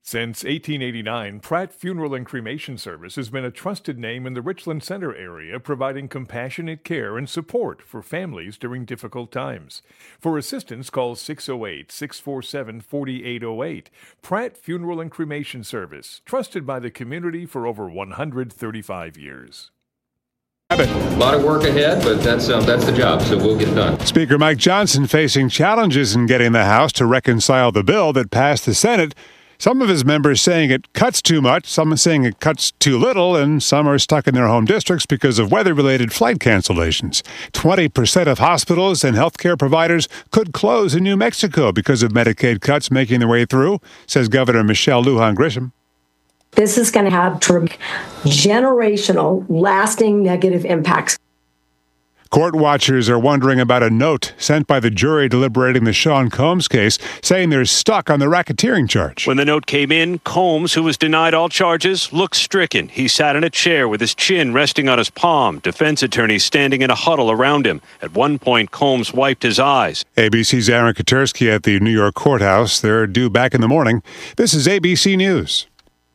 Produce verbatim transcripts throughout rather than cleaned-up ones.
Since eighteen eighty-nine, Pratt Funeral and Cremation Service has been a trusted name in the Richland Center area, providing compassionate care and support for families during difficult times. For assistance, call six oh eight, six four seven, four eight oh eight. Pratt Funeral and Cremation Service, trusted by the community for over one hundred thirty-five years. A lot of work ahead, but that's um, that's the job, so we'll get it done. Speaker Mike Johnson facing challenges in getting the House to reconcile the bill that passed the Senate. Some of his members saying it cuts too much, some saying it cuts too little, and some are stuck in their home districts because of weather-related flight cancellations. twenty percent of hospitals and healthcare providers could close in New Mexico because of Medicaid cuts making their way through, says Governor Michelle Lujan Grisham. This is going to have generational, lasting negative impacts. Court watchers are wondering about a note sent by the jury deliberating the Sean Combs case, saying they're stuck on the racketeering charge. When the note came in, Combs, who was denied all charges, looked stricken. He sat in a chair with his chin resting on his palm, defense attorneys standing in a huddle around him. At one point, Combs wiped his eyes. A B C's Aaron Katersky at the New York courthouse. They're due back in the morning. This is A B C News.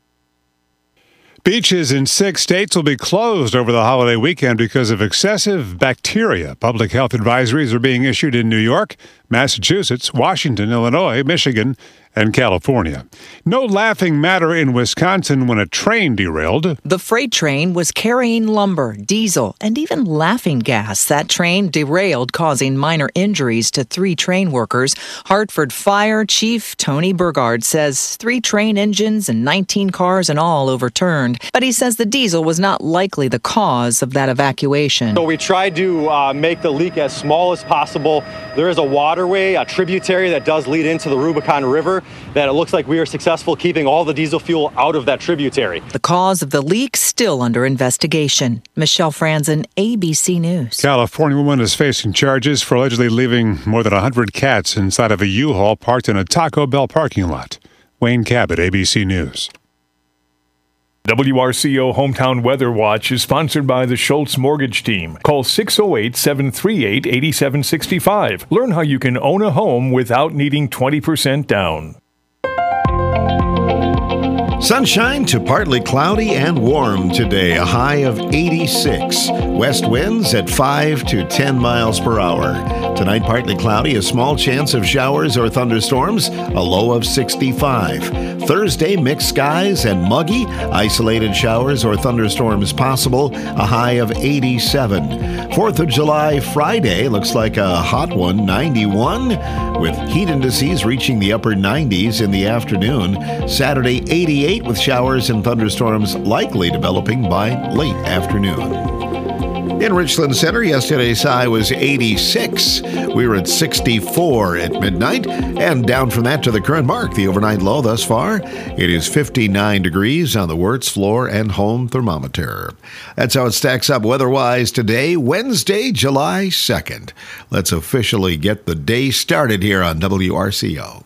Beaches in six states will be closed over the holiday weekend because of excessive bacteria. Public health advisories are being issued in New York, Massachusetts, Washington, Illinois, Michigan, and California. No laughing matter in Wisconsin when a train derailed. The freight train was carrying lumber, diesel, and even laughing gas. That train derailed, causing minor injuries to three train workers. Hartford Fire Chief Tony Burgard says three train engines and nineteen cars in all overturned. But he says the diesel was not likely the cause of that evacuation. So we tried to uh, make the leak as small as possible. There is a waterway, a tributary that does lead into the Rubicon River, that it looks like we are successful keeping all the diesel fuel out of that tributary. The cause of the leak still under investigation. Michelle Franzen, A B C News. California woman is facing charges for allegedly leaving more than one hundred cats inside of a U-Haul parked in a Taco Bell parking lot. Wayne Cabot, A B C News. W R C O Hometown Weather Watch is sponsored by the Schultz Mortgage Team. Call six oh eight, seven three eight, eight seven six five. Learn how you can own a home without needing twenty percent down. Sunshine to partly cloudy and warm today, a high of eighty-six. West winds at five to ten miles per hour. Tonight, partly cloudy, a small chance of showers or thunderstorms, a low of sixty-five. Thursday, mixed skies and muggy, isolated showers or thunderstorms possible, a high of eighty-seven. fourth of July, Friday, looks like a hot one, ninety-one, with heat indices reaching the upper nineties in the afternoon. Saturday, eighty-eight, with showers and thunderstorms likely developing by late afternoon. In Richland Center, yesterday's high was eighty-six. We were at sixty-four at midnight, and down from that to the current mark, the overnight low thus far, it is fifty-nine degrees on the Wirtz floor and home thermometer. That's how it stacks up weather-wise today, Wednesday, July second. Let's officially get the day started here on W R C O.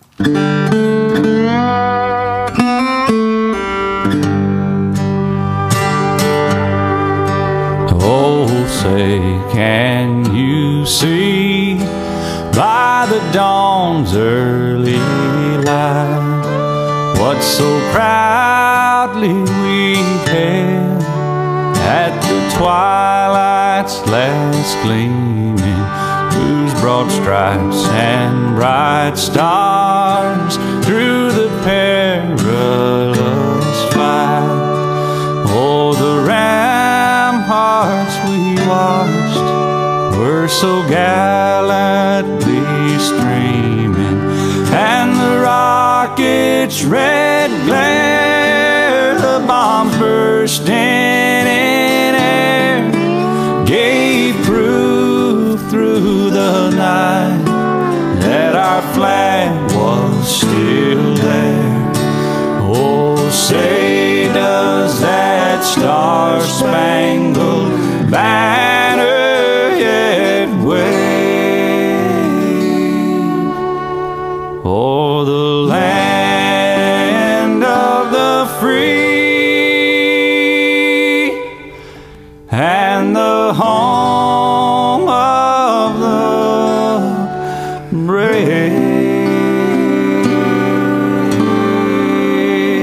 Oh, say, can you see by the dawn's early light what so proudly we hailed at the twilight's last gleaming, whose broad stripes and bright stars through the perilous fight? Oh, the ramparts we watched were so gallantly streaming, and the rocket's red glare, the bombs bursting in air, gave proof through the night that our flag was still there. Oh, say does that star-spangled banner yet wave o'er the land of the free and the home of the brave?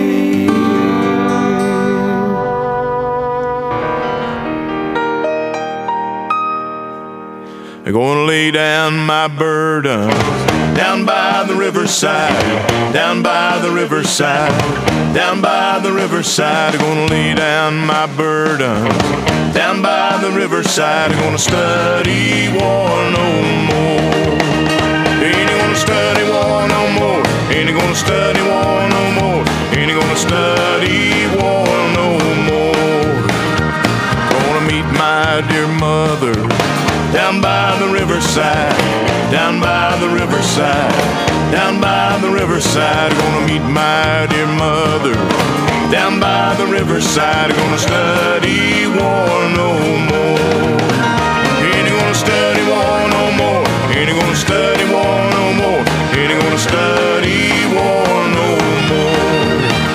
I'm gonna lay down my burdens down by the riverside, down by the riverside, down by the riverside. I'm gonna lay down my burdens down by the riverside. I'm gonna study war no more. Ain't gonna study war no more. Ain't gonna study war no more. Ain't gonna study war no more. Gonna meet my dear mother down by the riverside, down by the riverside, down by the riverside. Gonna meet my dear mother down by the riverside. Gonna study war no more. Ain't gonna study war no more. Ain't gonna study war no more. Ain't gonna study war no more.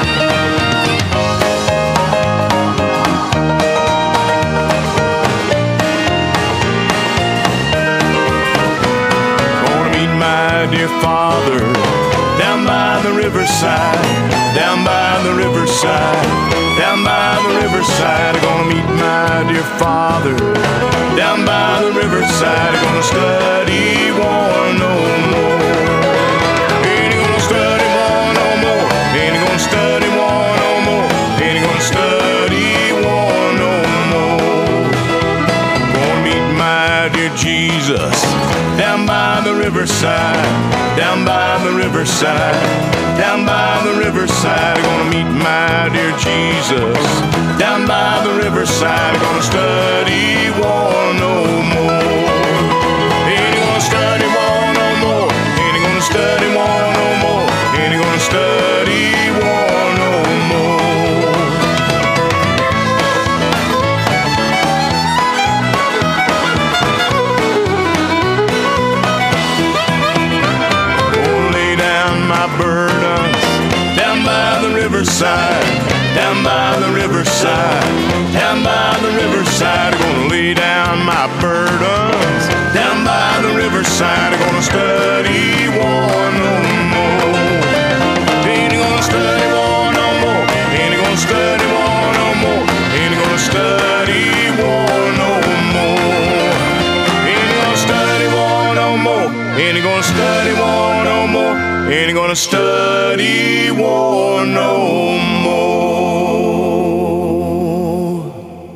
Dear father, down by the riverside, down by the riverside, down by the riverside. I'm gonna meet my dear father, down by the riverside. I'm gonna study war no more. Ain't gonna study war no more. Ain't gonna study war no more. Ain't gonna study war no more. Gonna meet my dear Jesus down by the riverside, down by the riverside, down by the riverside. Gonna meet my dear Jesus down by the riverside. Gonna study war no more. Ain't gonna study war no more. Ain't gonna study war no more. Ain't gonna study war no more. Burdens down by the riverside, down by the riverside, down by the riverside. I'm gonna lay down my burdens down by the riverside. I'm gonna study war no more. Ain't gonna study war no more. Ain't gonna study war no more. Ain't gonna study war no more. Ain't gonna study war no more. Ain't gonna study war no more. Ain't gonna study war no more.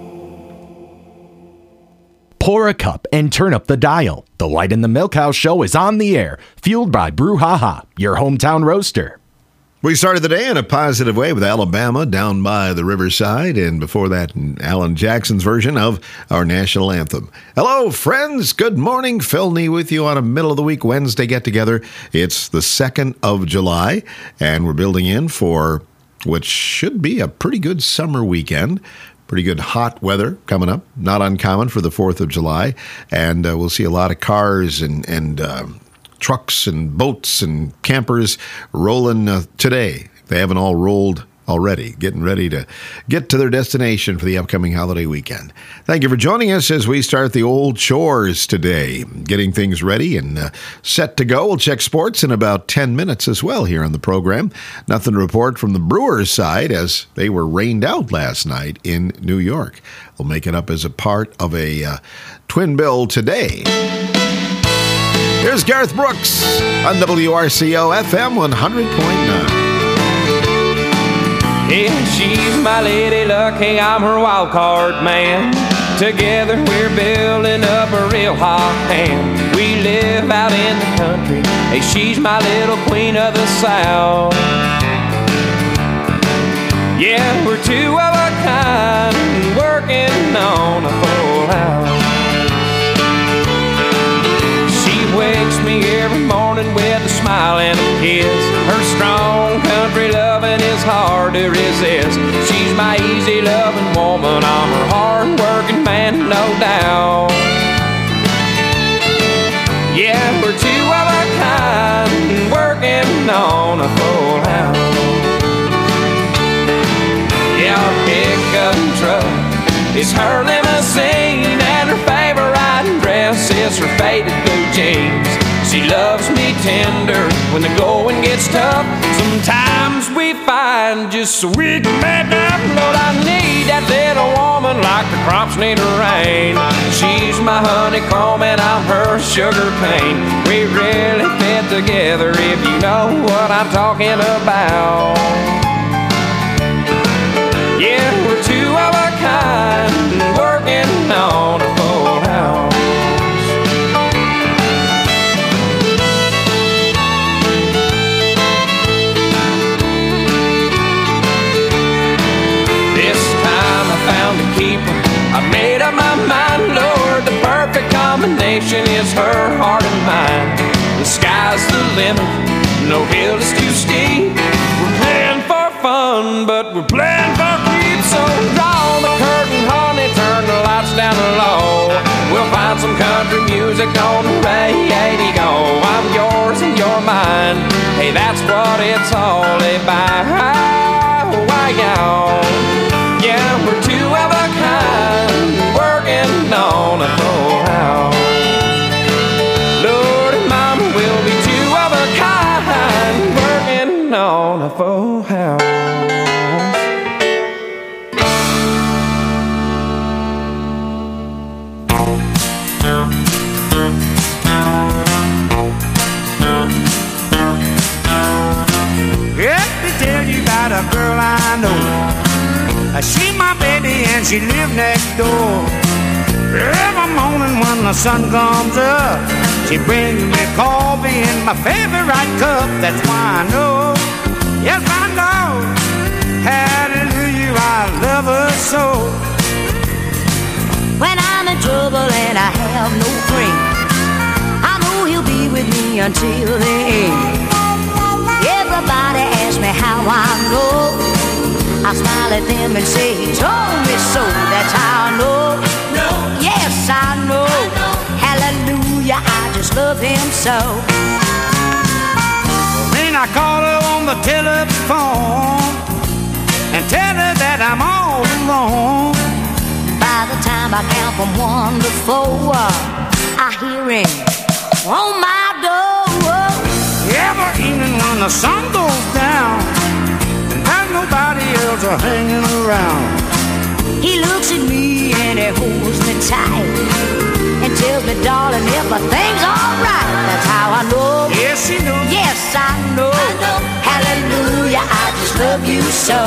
Pour a cup and turn up the dial. The Light in the Milkhouse Show is on the air, fueled by Brouhaha, your hometown roaster. We started the day in a positive way with Alabama down by the riverside, and before that, Alan Jackson's version of our national anthem. Hello, friends. Good morning. Phil Nee with you on a middle-of-the-week Wednesday get-together. It's the second of July, and we're building in for what should be a pretty good summer weekend. Pretty good hot weather coming up. Not uncommon for the fourth of July, and uh, we'll see a lot of cars and, and uh, trucks and boats and campers rolling uh, today. They haven't all rolled already, getting ready to get to their destination for the upcoming holiday weekend. Thank you for joining us as we start the old chores today, getting things ready and uh, set to go. We'll check sports in about ten minutes as well here on the program. Nothing to report from the Brewers side as they were rained out last night in New York. We'll make it up as a part of a uh, twin bill today. Here's Garth Brooks on W R C O F M one hundred point nine. Yeah, she's my lady luck, hey, I'm her wild card man. Together we're building up a real hot hand. We live out in the country, hey, she's my little queen of the South. Yeah, we're two of a kind, working on a full house. Wakes me every morning with a smile and a kiss. Her strong country loving is hard to resist. She's my easy loving woman, I'm her hard working man, no doubt. Yeah, we're two of a kind, working on a full house. Yeah, our pickup truck is her limousine, and her favorite riding dress is her faded blue jeans. She loves me tender when the going gets tough. Sometimes we fight mind just so we can make up. Lord, I need that little woman like the crops need a rain. She's my honeycomb and I'm her sugar cane. We really fit together if you know what I'm talking about. Yeah, we're two of a kind, working on a full house. This time I found a keeper, I made up my mind, Lord, the perfect combination is her heart and mine. The sky's the limit, no hill is too steep. We're playing for fun, but we're playing for keeps. So draw the curtain, honey, turn the lights down low. We'll find some country music on the radio. I'm yours and you're mine. Hey, that's what it's all about. Yeah, we're two of a kind, working on a full house. Lord and Mama, we'll be two of a kind, working on a full house. Let me tell you about a girl I know. She's my baby and she lives next door. Every morning when the sun comes up, she brings me coffee in my favorite cup. That's why I know, yes I know, hallelujah, I love her so. When I'm in trouble and I have no friend, I know he'll be with me until the end. Everybody asks me how I know. I smile at them and say he told me so. That's how I know. No. Yes, I know. I know. Hallelujah, I just love him so. Then I call her on the telephone and tell her that I'm all alone. By the time I count from one to four, I hear him on my door. Every evening when the sun goes down, nobody else are hanging around. He looks at me and he holds me tight and tells me, darling, everything's alright. That's how I know. Yes, he knows. Yes, I know. I know. Hallelujah, I just love you so.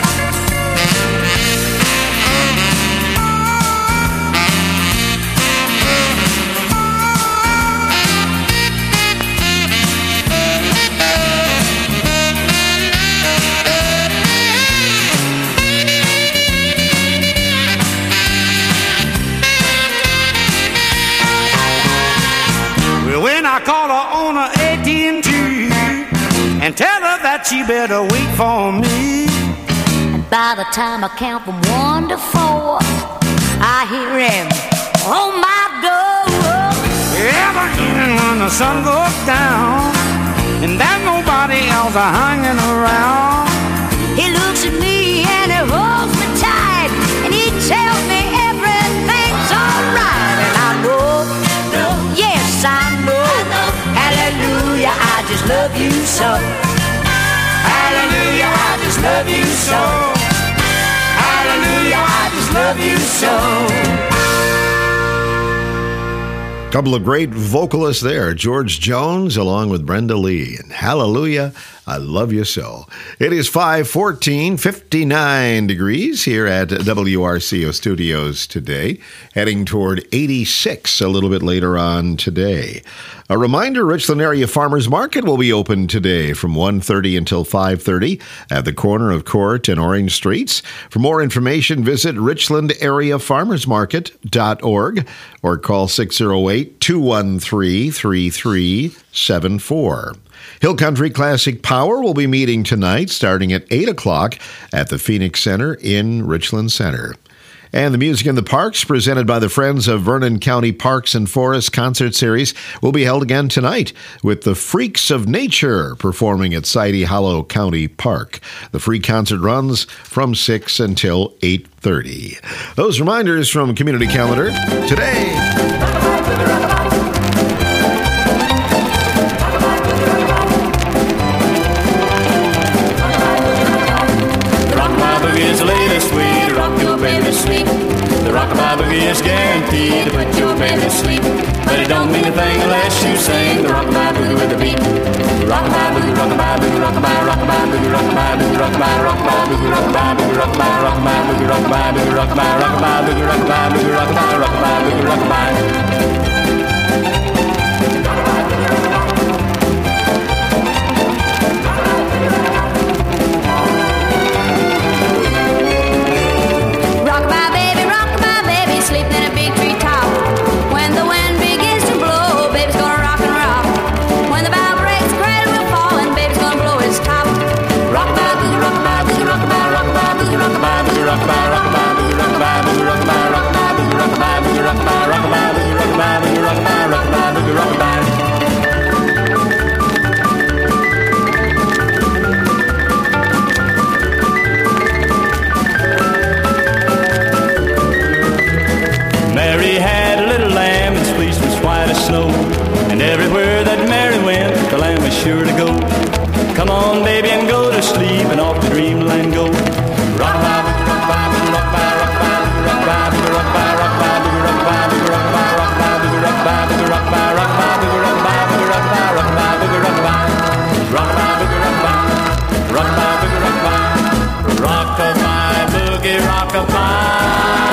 When I call her on her A T and T and tell her that she better wait for me. And by the time I count from one to four, I hear him on my door. Every evening when the sun goes down and there's nobody else are hanging around, he looks at me and he holds me tight and he tells me everything's alright. And I know, no, yes I know. Hallelujah, I just love you so. Hallelujah, I just love you so. Hallelujah, I just love you so. Couple of great vocalists there, George Jones along with Brenda Lee. And Hallelujah, I love you so. It is five fourteen, fifty-nine degrees here at W R C O Studios today, heading toward eighty-six a little bit later on today. A reminder, Richland Area Farmers Market will be open today from one thirty until five thirty at the corner of Court and Orange Streets. For more information, visit richland area farmers market dot org or call six oh eight, two one three, three three seven four. Hill Country Classic Power will be meeting tonight starting at eight o'clock at the Phoenix Center in Richland Center. And the Music in the Parks, presented by the Friends of Vernon County Parks and Forests concert series, will be held again tonight with the Freaks of Nature performing at Sidey Hollow County Park. The free concert runs from six until eight thirty. Those reminders from Community Calendar today. boogie is the latest way to rock your baby to sleep. The rockabye boogie is guaranteed to put your baby to sleep. But it don't mean a thing unless you sing the rockabye boogie with the beat. Rockabye boogie, rockabye boogie, rockabye, rockabye boogie, rockabye boogie, rockabye, rockabye boogie, rockabye boogie, rockabye, rockabye boogie, rockabye boogie, rockabye, rockabye boogie, rockabye boogie, rockabye, rockabye boogie, rockabye. Mary had a little lamb, its fleece was white as snow, and everywhere that Mary went, the lamb was sure to go. Come on, baby, and go to sleep, and off to dreamland go. Rock-a-bye, rock-a-bye, rock-a-bye, rock-a-bye, rock-a-bye, rock-a-bye, rock-a-bye, rock-a-bye, rock-a-bye, rock-a-bye, rock-a-bye, rock-a-bye, rock-a-bye, rock-a-bye, rock-a-bye, boogie, rock-a-bye.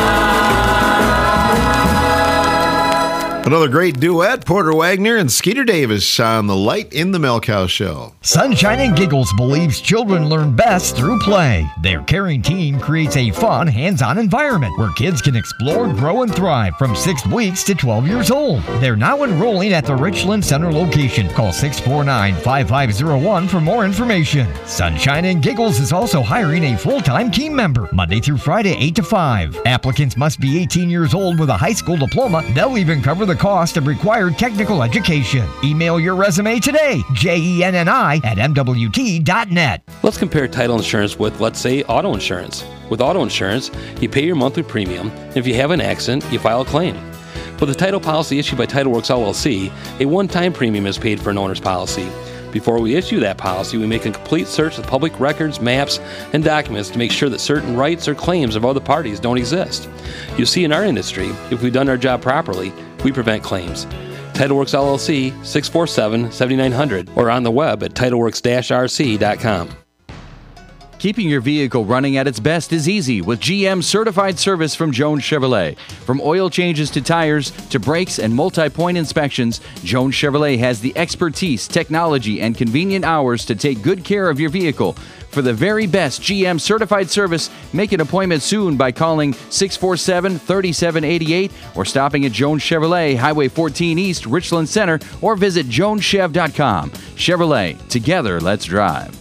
Another great duet, Porter Wagner and Skeeter Davis on the Light in the Milk House Show. Sunshine and Giggles believes children learn best through play. Their caring team creates a fun, hands-on environment where kids can explore, grow, and thrive from six weeks to twelve years old. They're now enrolling at the Richland Center location. Call six four nine, five five zero one for more information. Sunshine and Giggles is also hiring a full-time team member, Monday through Friday, eight to five. Applicants must be eighteen years old with a high school diploma. They'll even cover the cost of required technical education. Email your resume today, J E N N I at M W T dot net. Let's compare title insurance with, let's say, auto insurance. With auto insurance, you pay your monthly premium, and if you have an accident, you file a claim. With a title policy issued by TitleWorks L L C, a one-time premium is paid for an owner's policy. Before we issue that policy, we make a complete search of public records, maps, and documents to make sure that certain rights or claims of other parties don't exist. You see, in our industry, if we've done our job properly, we prevent claims. TitleWorks L L C, six four seven, seven nine zero zero, or on the web at titleworks dash R C dot com. Keeping your vehicle running at its best is easy with G M certified service from Jones Chevrolet. From oil changes to tires to brakes and multi-point inspections, Jones Chevrolet has the expertise, technology, and convenient hours to take good care of your vehicle. For the very best G M certified service, make an appointment soon by calling six four seven, three seven eight eight or stopping at Jones Chevrolet, Highway fourteen East, Richland Center, or visit jones chev dot com. Chevrolet, together, let's drive.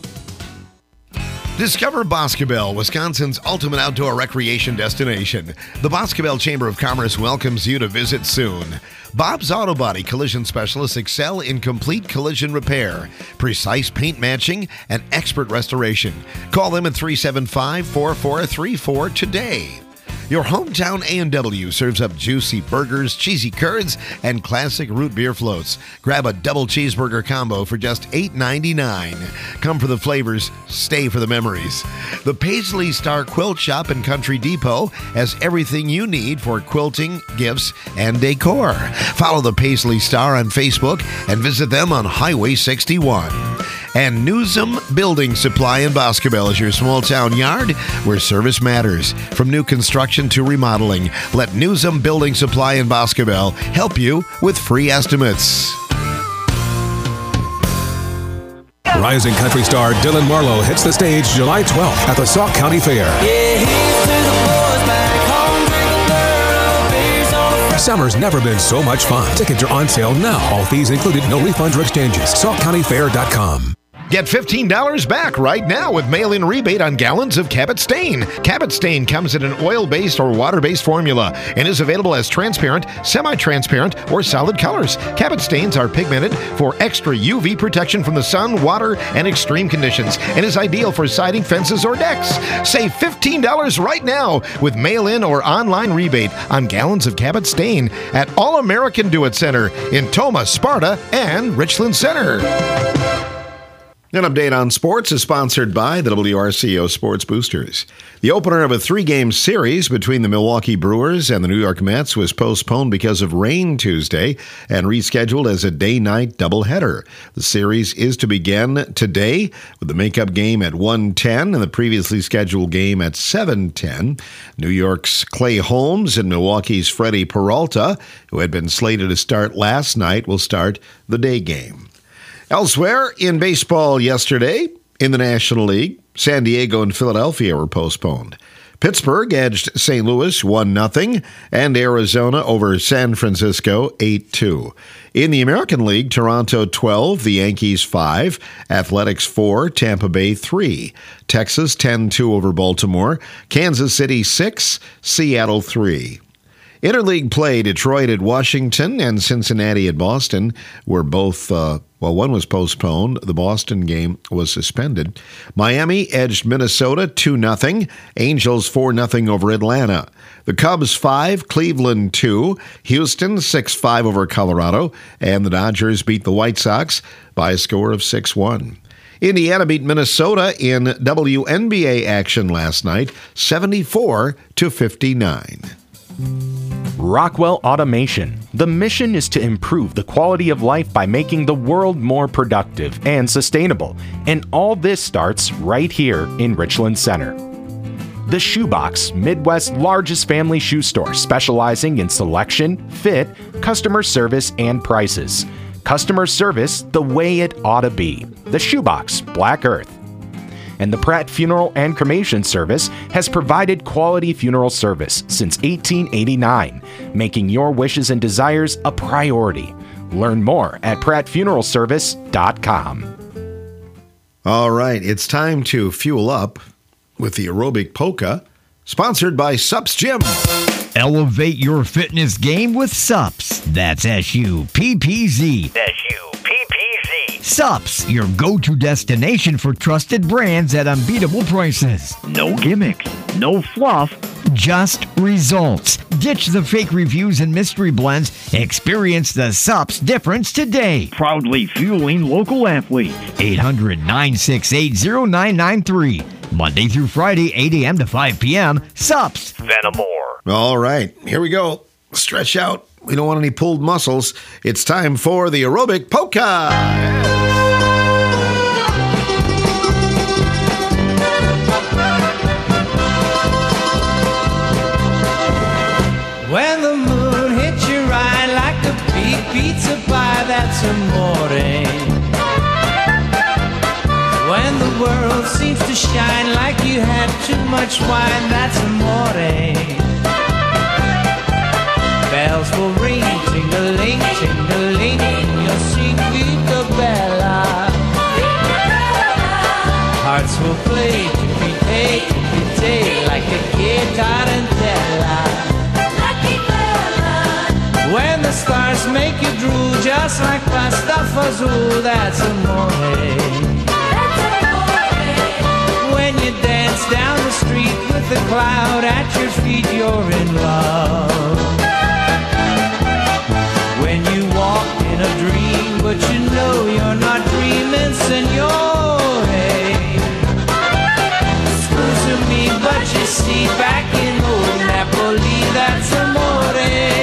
Discover Boscobel, Wisconsin's ultimate outdoor recreation destination. The Boscobel Chamber of Commerce welcomes you to visit soon. Bob's Auto Body collision specialists excel in complete collision repair, precise paint matching, and expert restoration. Call them at three seven five, four four three four today. Your hometown A and W serves up juicy burgers, cheesy curds, and classic root beer floats. Grab a double cheeseburger combo for just eight ninety-nine. Come for the flavors, stay for the memories. The Paisley Star Quilt Shop in Country Depot has everything you need for quilting, gifts, and decor. Follow the Paisley Star on Facebook and visit them on Highway sixty-one. And Newsom Building Supply in Boscobel is your small town yard where service matters. From new construction to remodeling, let Newsom Building Supply in Boscobel help you with free estimates. Rising country star Dylan Marlowe hits the stage July twelfth at the Sauk County Fair. Summer's never been so much fun. Tickets are on sale now. All fees included, no refunds or exchanges. sauk county fair dot com. Get fifteen dollars back right now with mail-in rebate on gallons of Cabot Stain. Cabot Stain comes in an oil-based or water-based formula and is available as transparent, semi-transparent, or solid colors. Cabot Stains are pigmented for extra U V protection from the sun, water, and extreme conditions and is ideal for siding, fences, or decks. Save fifteen dollars right now with mail-in or online rebate on gallons of Cabot Stain at All American Do It Center in Tomah, Sparta, and Richland Center. An update on sports is sponsored by the W R C O Sports Boosters. The opener of a three-game series between the Milwaukee Brewers and the New York Mets was postponed because of rain Tuesday and rescheduled as a day-night doubleheader. The series is to begin today with the makeup game at one ten and the previously scheduled game at seven ten. New York's Clay Holmes and Milwaukee's Freddie Peralta, who had been slated to start last night, will start the day game. Elsewhere, in baseball yesterday, in the National League, San Diego and Philadelphia were postponed. Pittsburgh edged Saint Louis one nothing, and Arizona over San Francisco eight two. In the American League, Toronto twelve, the Yankees five, Athletics four, Tampa Bay three, Texas ten two over Baltimore, Kansas City six, Seattle three. Interleague play, Detroit at Washington and Cincinnati at Boston were both, uh, well, one was postponed. The Boston game was suspended. Miami edged Minnesota two nothing, Angels four nothing over Atlanta. The Cubs five, Cleveland two, Houston six five over Colorado, and the Dodgers beat the White Sox by a score of six one. Indiana beat Minnesota in W N B A action last night, seventy-four to fifty-nine. Rockwell Automation. The mission is to improve the quality of life by making the world more productive and sustainable. And all this starts right here in Richland Center. The Shoebox, Midwest's largest family shoe store, specializing in selection, fit, customer service, and prices. Customer service the way it ought to be. The Shoebox, Black Earth. And the Pratt Funeral and Cremation Service has provided quality funeral service since eighteen eighty-nine, making your wishes and desires a priority. Learn more at pratt funeral service dot com. All right, it's time to fuel up with the Aerobic Polka, sponsored by Sups Gym. Elevate your fitness game with Sups. That's S U P P Z. S U P P Z. Sups, your go-to destination for trusted brands at unbeatable prices. No gimmicks, no fluff, just results. Ditch the fake reviews and mystery blends. Experience the Sups difference today. Proudly fueling local athletes. eight hundred, nine six eight, zero nine nine three. Monday through Friday, eight a.m. to five p.m. Sups. Venamore. All right, here we go. Stretch out. We don't want any pulled muscles. It's time for the Aerobic Polka. When the moon hits you right like a big pizza pie, that's amore. When the world seems to shine like you had too much wine, that's amore. Bells will ring, ting-a-ling, ting-a-ling, in your Cinquita Bella. Hearts will play, tippy-tay, tippy-tay, like a kid tarantella. When the stars make you drool, just like pasta fazool, that's amore. When you dance down the street with a cloud at your feet, you're in love. When you walk in a dream, but you know you're not dreaming, signore. Excuse me, but you see, back in old Napoli, that's amore.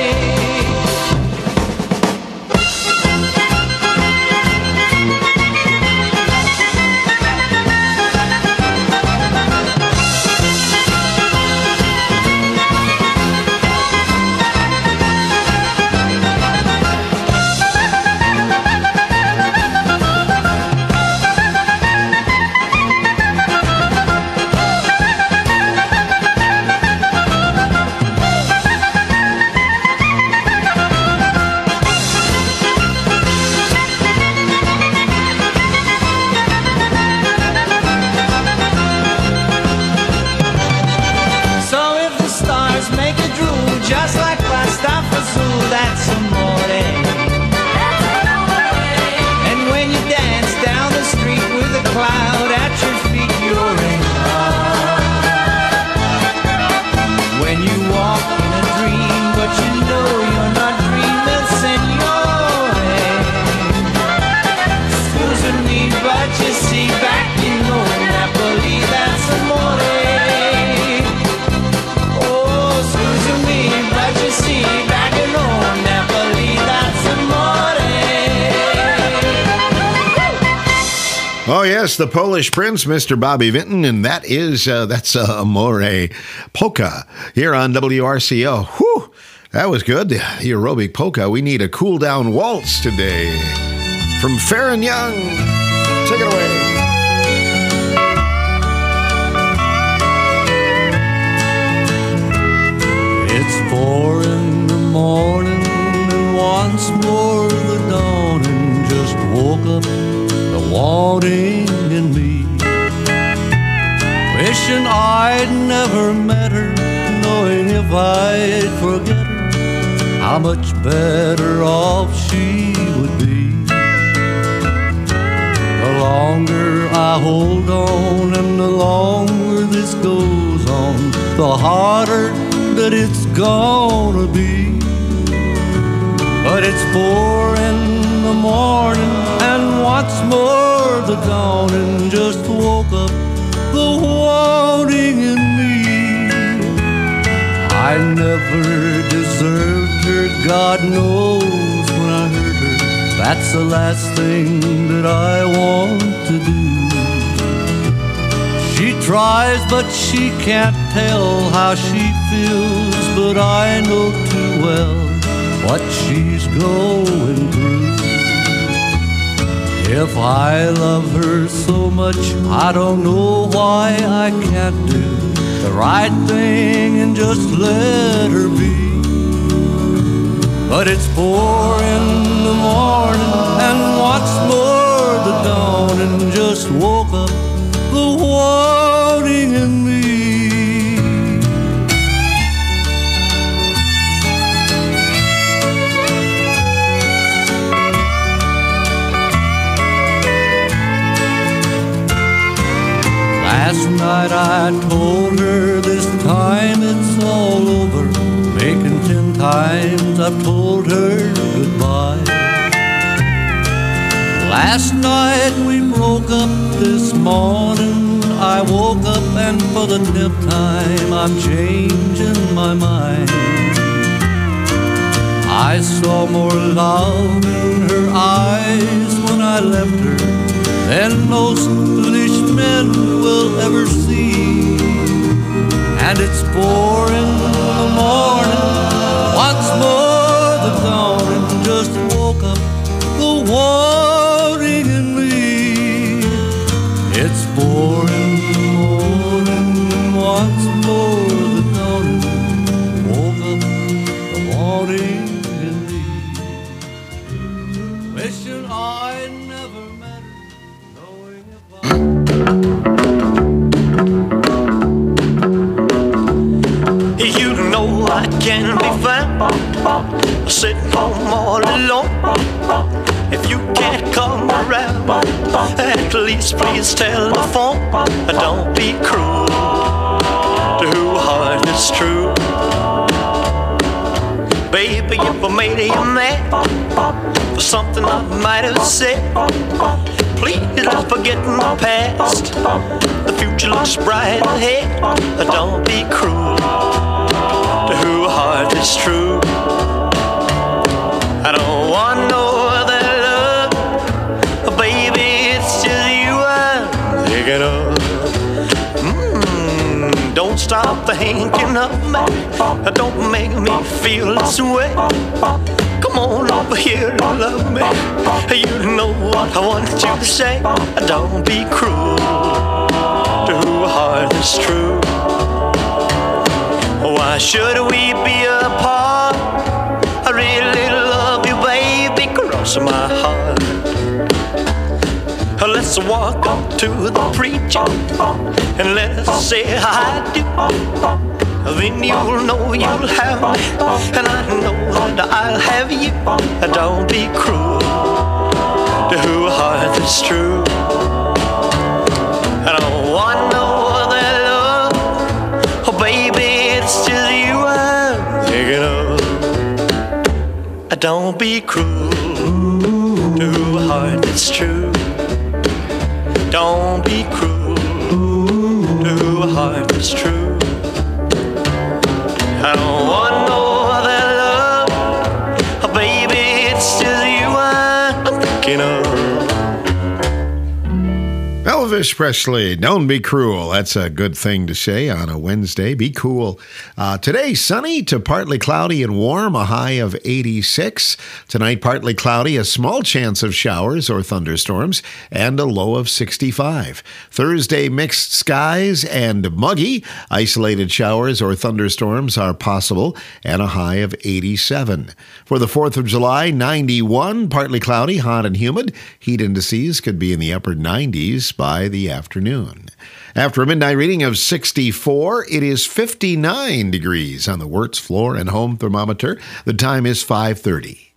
yes, the Polish Prince, Mister Bobby Vinton, and that is, uh, that's uh, Amore Polka here on W R C O. Whew, that was good, the aerobic polka. We need a cool-down waltz today from Farron Young. Take it away. It's four in the morning and once more the dawning just woke up the wanting in me. Wishing I'd never met her, knowing if I'd forget her, how much better off she would be. The longer I hold on and the longer this goes on, the harder that it's gonna be. But it's four in the morning and once more the dawning just woke up the wanting in me. I never deserved her, God knows when I hurt her. That's the last thing that I want to do. She tries, but she can't tell how she feels, but I know too well what she's going through. If I love her so much, I don't know why I can't do the right thing and just let her be. But it's four in the morning and once more the dawning just woke up the wanting in me. Last night I told her this time it's all over, making ten times I've told her goodbye. Last night we broke up, this morning I woke up and for the tenth time I'm changing my mind. I saw more love in her eyes when I left her than most foolish men will ever see. And it's four in the morning, once more the dawning just woke up the wanting in me. It's four in the morning, once more the dawning woke up the wanting in me. Wishing I never met her, knowing if I... You know I can be found sitting home all alone. If you can't come around, at least please telephone. Don't be cruel to who heart is true. Baby, if I made you mad for something I might have said, please don't forget my past. The future looks bright ahead. Don't be cruel to who heart is true. I don't want no other love, baby, it's just you I'm thinking of. Mm, don't stop thinking of me, don't make me feel this way. Come on over here and love me, you know what I want you to say. Don't be cruel to who heart is true. Why should we be apart? I really love you, baby, cross my heart. Let's walk up to the preacher and let's say I do. Then you'll know you'll have me, and I know that I'll have you. Don't be cruel to who heart is true. I don't want no other love, oh baby, it's just you I'm thinking of. Don't be cruel to who heart is true. Don't be cruel to who heart is true. I don't want no other love, oh baby, it's just you I'm thinking of. Elvis Presley, don't be cruel. That's a good thing to say on a Wednesday. Be cool. Uh, today, sunny to partly cloudy and warm, a high of eighty-six. Tonight, partly cloudy, a small chance of showers or thunderstorms, and a low of sixty-five. Thursday, mixed skies and muggy. Isolated showers or thunderstorms are possible, and a high of eighty-seven. For the fourth of July, ninety-one, partly cloudy, hot and humid. Heat indices could be in the upper nineties by the afternoon. After a midnight reading of sixty-four, it is fifty-nine degrees on the Wirtz floor and home thermometer. The time is five thirty.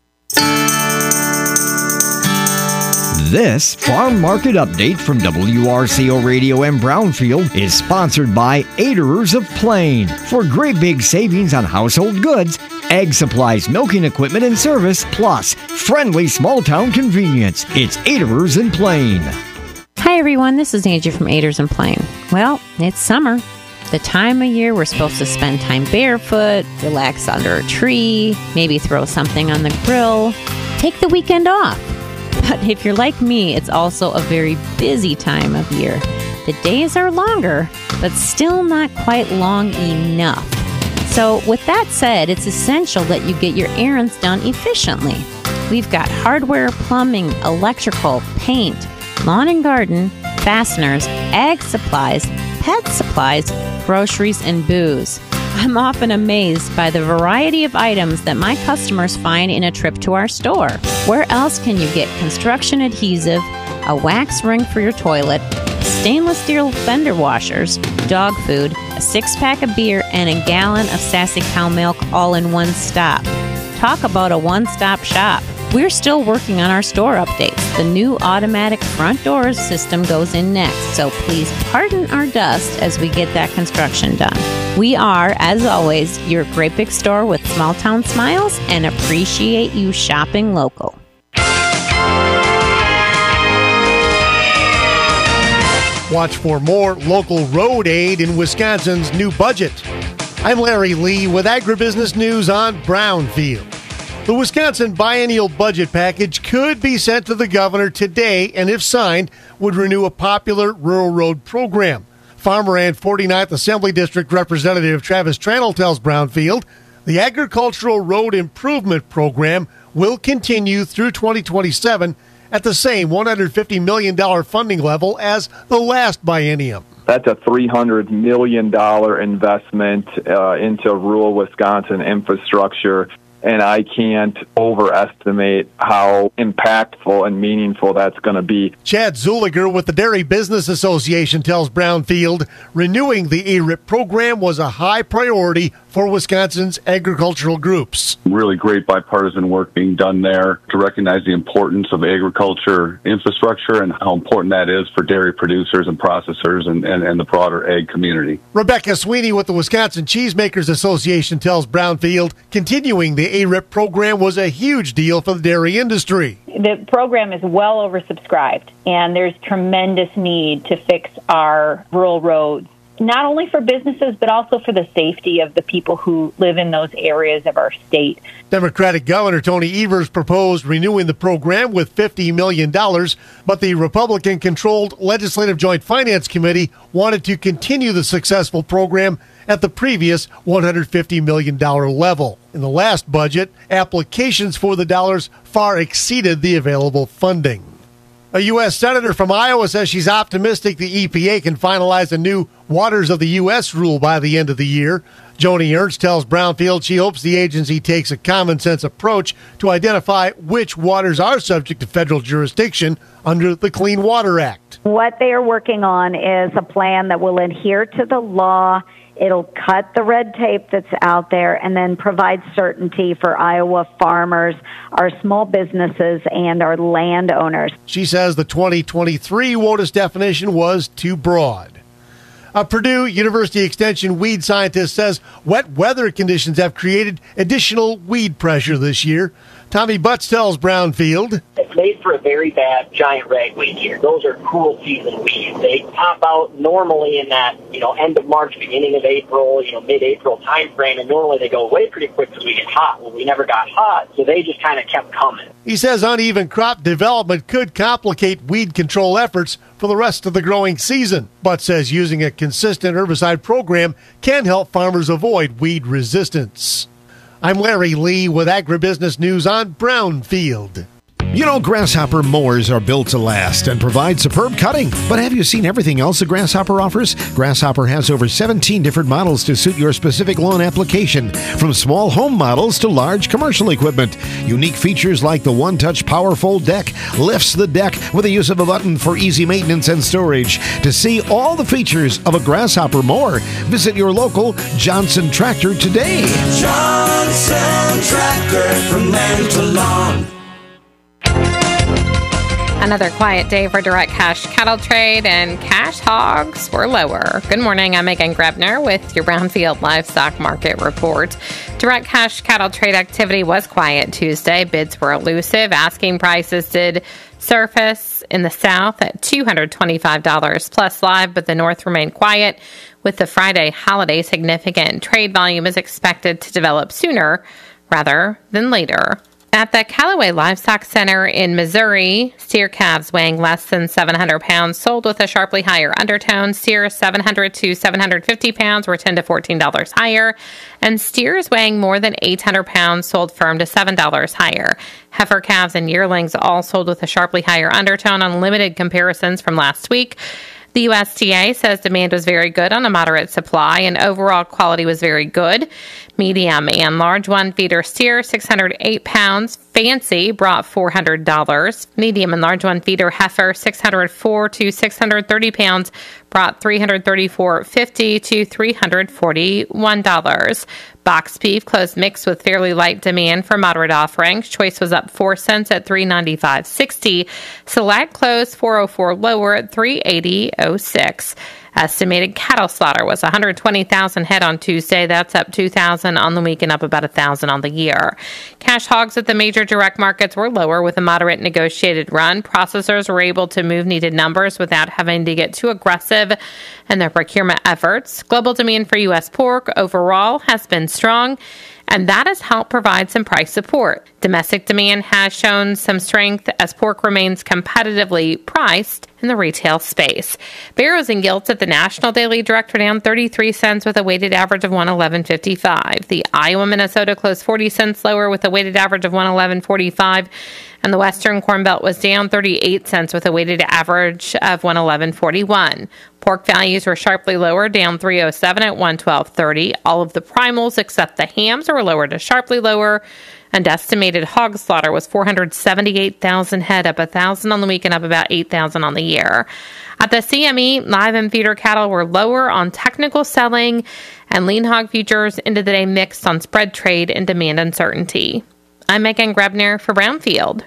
This Farm Market Update from W R C O Radio in Brownfield is sponsored by Aderers of Plain. For great big savings on household goods, egg supplies, milking equipment, and service, plus friendly small-town convenience. It's Aderers in Plain. Hi everyone, this is Angie from Aderers in Plain. Well, it's summer. The time of year we're supposed to spend time barefoot, relax under a tree, maybe throw something on the grill, take the weekend off. But if you're like me, it's also a very busy time of year. The days are longer, but still not quite long enough. So with that said, it's essential that you get your errands done efficiently. We've got hardware, plumbing, electrical, paint, lawn and garden, fasteners, ag supplies, pet supplies, groceries, and booze. I'm often amazed by the variety of items that my customers find in a trip to our store. Where else can you get construction adhesive, a wax ring for your toilet, stainless steel fender washers, dog food, a six-pack of beer, and a gallon of Sassy Cow milk all in one stop? Talk about a one-stop shop. We're still working on our store updates. The new automatic front doors system goes in next, so please pardon our dust as we get that construction done. We are, as always, your great big store with small town smiles and appreciate you shopping local. Watch for more local road aid in Wisconsin's new budget. I'm Larry Lee with Agribusiness News on Brownfield. The Wisconsin Biennial Budget Package could be sent to the governor today, and if signed, would renew a popular rural road program. Farmer and forty-ninth Assembly District Representative Travis Tranel tells Brownfield the Agricultural Road Improvement Program will continue through twenty twenty-seven at the same one hundred fifty million dollars funding level as the last biennium. That's a three hundred million dollars investment uh, into rural Wisconsin infrastructure. And I can't overestimate how impactful and meaningful that's going to be. Chad Zuliger with the Dairy Business Association tells Brownfield renewing the A R I P program was a high priority for Wisconsin's agricultural groups. Really great bipartisan work being done there to recognize the importance of agriculture infrastructure and how important that is for dairy producers and processors and, and, and the broader ag community. Rebecca Sweeney with the Wisconsin Cheesemakers Association tells Brownfield continuing the A R I P program was a huge deal for the dairy industry. The program is well oversubscribed, and there's tremendous need to fix our rural roads, not only for businesses, but also for the safety of the people who live in those areas of our state. Democratic Governor Tony Evers proposed renewing the program with fifty million dollars, but the Republican-controlled Legislative Joint Finance Committee wanted to continue the successful program at the previous one hundred fifty million dollars level. In the last budget, applications for the dollars far exceeded the available funding. A U S senator from Iowa says she's optimistic the E P A can finalize a new Waters of the U S rule by the end of the year. Joni Ernst tells Brownfield she hopes the agency takes a common-sense approach to identify which waters are subject to federal jurisdiction under the Clean Water Act. What they are working on is a plan that will adhere to the law. It'll cut the red tape that's out there and then provide certainty for Iowa farmers, our small businesses, and our landowners. She says the twenty twenty-three WOTUS definition was too broad. A Purdue University Extension weed scientist says wet weather conditions have created additional weed pressure this year. Tommy Butts tells Brownfield. It's made for a very bad giant ragweed here. Those are cool season weeds. They pop out normally in that, you know, end of March, beginning of April, you know, mid-April time frame, and normally they go away pretty quick because we get hot. Well, we never got hot, so they just kind of kept coming. He says uneven crop development could complicate weed control efforts for the rest of the growing season. Butts says using a consistent herbicide program can help farmers avoid weed resistance. I'm Larry Lee with Agribusiness News on Brownfield. You know, Grasshopper mowers are built to last and provide superb cutting. But have you seen everything else that Grasshopper offers? Grasshopper has over seventeen different models to suit your specific lawn application, from small home models to large commercial equipment. Unique features like the one-touch power fold deck lifts the deck with the use of a button for easy maintenance and storage. To see all the features of a Grasshopper mower, visit your local Johnson Tractor today. Johnson Tractor, from land to lawn. Another quiet day for direct cash cattle trade, and cash hogs were lower. Good morning, I'm Megan Grebner with your Brownfield Livestock Market Report. Direct cash cattle trade activity was quiet Tuesday. Bids were elusive. Asking prices did surface in the south at two hundred twenty-five dollars plus live, but the north remained quiet. With the Friday holiday significant, trade volume is expected to develop sooner rather than later. At the Callaway Livestock Center in Missouri, steer calves weighing less than seven hundred pounds sold with a sharply higher undertone. Steers seven hundred to seven hundred fifty pounds were ten to fourteen dollars higher, and steers weighing more than eight hundred pounds sold firm to seven dollars higher. Heifer calves and yearlings all sold with a sharply higher undertone on limited comparisons from last week. The U S D A says demand was very good on a moderate supply, and overall quality was very good. Medium and large one feeder steer, six hundred eight pounds. Fancy brought four hundred dollars. Medium and large one feeder heifer, six hundred four to six hundred thirty pounds, brought three hundred thirty-four fifty to three hundred forty-one dollars. Box beef closed mixed with fairly light demand for moderate offerings. Choice was up four cents at three ninety-five sixty. Select closed four oh four lower at three eighty oh six. Estimated cattle slaughter was one hundred twenty thousand head on Tuesday. That's up two thousand on the week and up about one thousand on the year. Cash hogs at the major direct markets were lower with a moderate negotiated run. Processors were able to move needed numbers without having to get too aggressive in their procurement efforts. Global demand for U S pork overall has been strong, and that has helped provide some price support. Domestic demand has shown some strength as pork remains competitively priced in the retail space. Barrows and gilts at the National Daily Direct were down thirty-three cents with a weighted average of one eleven fifty-five. The Iowa Minnesota closed forty cents lower with a weighted average of one eleven forty-five, and the Western Corn Belt was down thirty-eight cents with a weighted average of one eleven forty-one. Pork values were sharply lower, down three oh seven at one twelve thirty. All of the primals except the hams were lower to sharply lower, and estimated hog slaughter was four hundred seventy-eight thousand head, up one thousand on the week and up about eight thousand on the year. At the C M E, live and feeder cattle were lower on technical selling, and lean hog futures into the day mixed on spread trade and demand uncertainty. I'm Megan Grebner for Brownfield.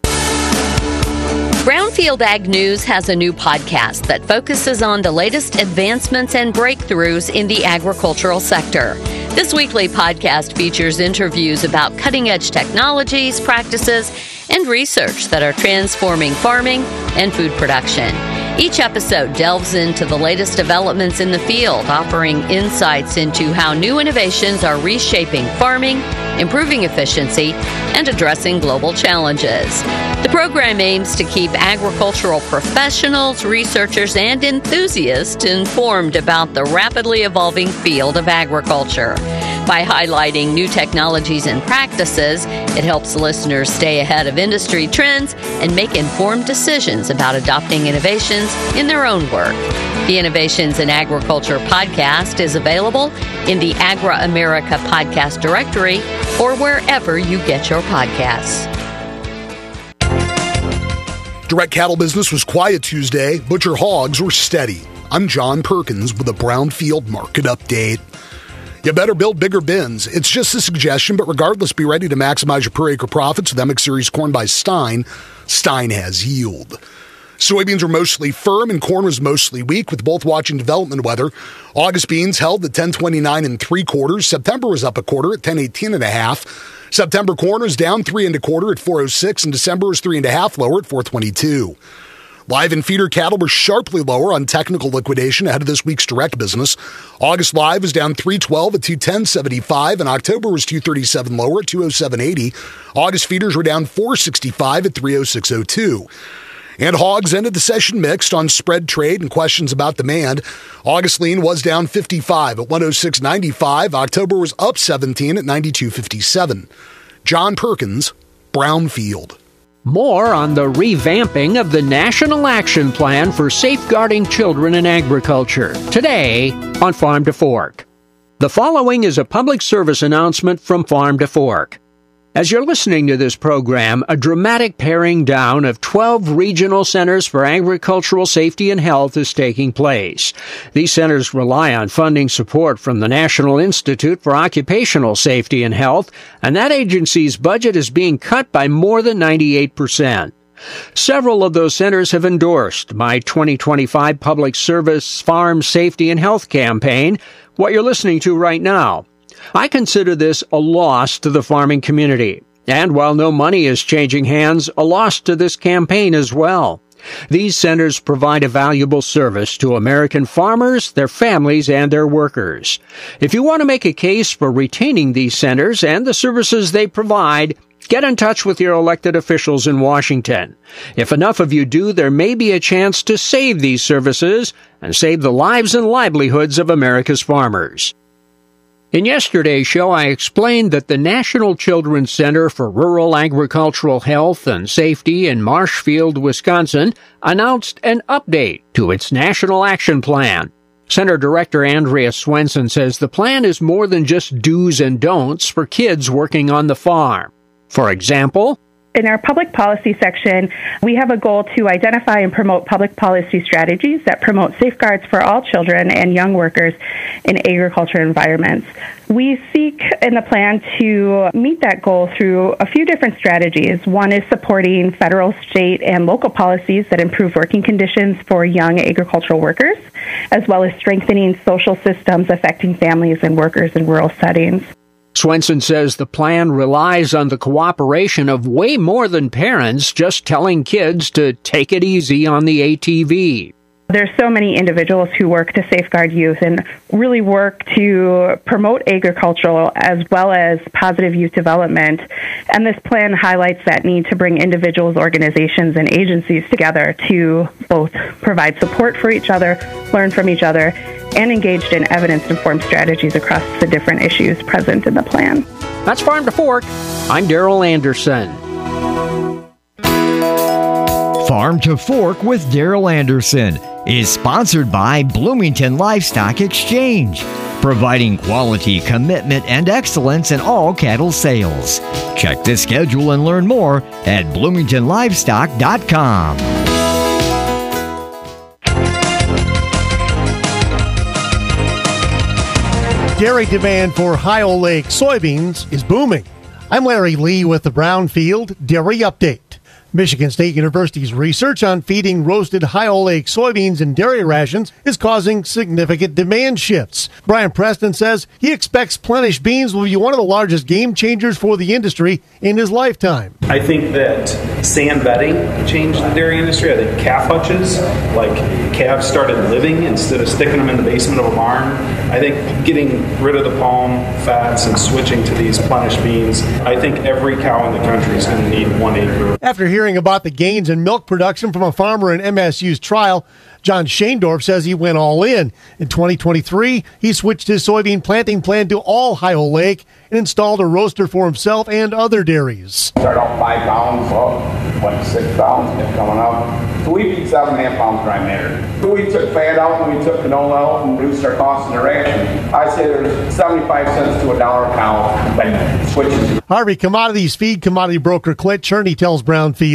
Brownfield Ag News has a new podcast that focuses on the latest advancements and breakthroughs in the agricultural sector. This weekly podcast features interviews about cutting-edge technologies, practices, and research that are transforming farming and food production. Each episode delves into the latest developments in the field, offering insights into how new innovations are reshaping farming, improving efficiency, and addressing global challenges. The program aims to keep agricultural professionals, researchers, and enthusiasts informed about the rapidly evolving field of agriculture. By highlighting new technologies and practices, it helps listeners stay ahead of industry trends and make informed decisions about adopting innovations in their own work. The Innovations in Agriculture podcast is available in the Agra America podcast directory or wherever you get your podcasts. Direct cattle business was quiet Tuesday. Butcher hogs were steady. I'm John Perkins with a Brownfield market update. You better build bigger bins. It's just a suggestion, but regardless, be ready to maximize your per acre profits with M X Series corn by Stein. Stein has yield. Soybeans were mostly firm and corn was mostly weak, with both watching development weather. August beans held at ten twenty-nine and three quarters. September was up a quarter at ten eighteen and a half. September corn was down three and a quarter at four oh six, and December was three and a half lower at four twenty-two. Live and feeder cattle were sharply lower on technical liquidation ahead of this week's direct business. August live was down three twelve at two ten seventy-five, and October was two thirty-seven lower at two oh seven eighty. August feeders were down four sixty-five at three oh six oh two. And hogs ended the session mixed on spread trade and questions about demand. August lean was down fifty-five at one oh six ninety-five. October was up seventeen at ninety-two fifty-seven. John Perkins, Brownfield. More on the revamping of the National Action Plan for Safeguarding Children in Agriculture today on Farm to Fork. The following is a public service announcement from Farm to Fork. As you're listening to this program, a dramatic paring down of twelve regional centers for agricultural safety and health is taking place. These centers rely on funding support from the National Institute for Occupational Safety and Health, and that agency's budget is being cut by more than ninety-eight percent. Several of those centers have endorsed my twenty twenty-five Public Service Farm Safety and Health campaign, what you're listening to right now. I consider this a loss to the farming community, and while no money is changing hands, a loss to this campaign as well. These centers provide a valuable service to American farmers, their families, and their workers. If you want to make a case for retaining these centers and the services they provide, get in touch with your elected officials in Washington. If enough of you do, there may be a chance to save these services and save the lives and livelihoods of America's farmers. In yesterday's show, I explained that the National Children's Center for Rural Agricultural Health and Safety in Marshfield, Wisconsin, announced an update to its National Action Plan. Center Director Andrea Swenson says the plan is more than just do's and don'ts for kids working on the farm. For example, in our public policy section, we have a goal to identify and promote public policy strategies that promote safeguards for all children and young workers in agriculture environments. We seek in the plan to meet that goal through a few different strategies. One is supporting federal, state, and local policies that improve working conditions for young agricultural workers, as well as strengthening social systems affecting families and workers in rural settings. Swenson says the plan relies on the cooperation of way more than parents just telling kids to take it easy on the A T V. There's so many individuals who work to safeguard youth and really work to promote agricultural as well as positive youth development. And this plan highlights that need to bring individuals, organizations, and agencies together to both provide support for each other, learn from each other, and engaged in evidence-informed strategies across the different issues present in the plan. That's Farm to Fork. I'm Daryl Anderson. Farm to Fork with Daryl Anderson is sponsored by Bloomington Livestock Exchange, providing quality, commitment, and excellence in all cattle sales. Check the schedule and learn more at bloomington livestock dot com. Dairy demand for Ohio Lake soybeans is booming. I'm Larry Lee with the Brownfield Dairy Update. Michigan State University's research on feeding roasted Ohio Lake soybeans in dairy rations is causing significant demand shifts. Brian Preston says he expects Plenish beans will be one of the largest game changers for the industry in his lifetime. I think that sand bedding changed the dairy industry. I think calf hutches, like calves started living instead of sticking them in the basement of a barn. I think getting rid of the palm fats and switching to these Plenish beans, I think every cow in the country is going to need one acre. After hearing about the gains in milk production from a farmer in M S U's trial, John Shaendorf says he went all in. In twenty twenty-three, he switched his soybean planting plan to all Ohio Lake and installed a roaster for himself and other dairies. Start off five pounds, up, went to six pounds, kept coming up. So we feed seven and a half pounds dry matter. So we took fat out and we took canola out and reduced our cost and direction. I say there's seventy-five cents to a dollar a cow when switches. Harvey Commodities feed commodity broker Clint Cherney tells Brownfield.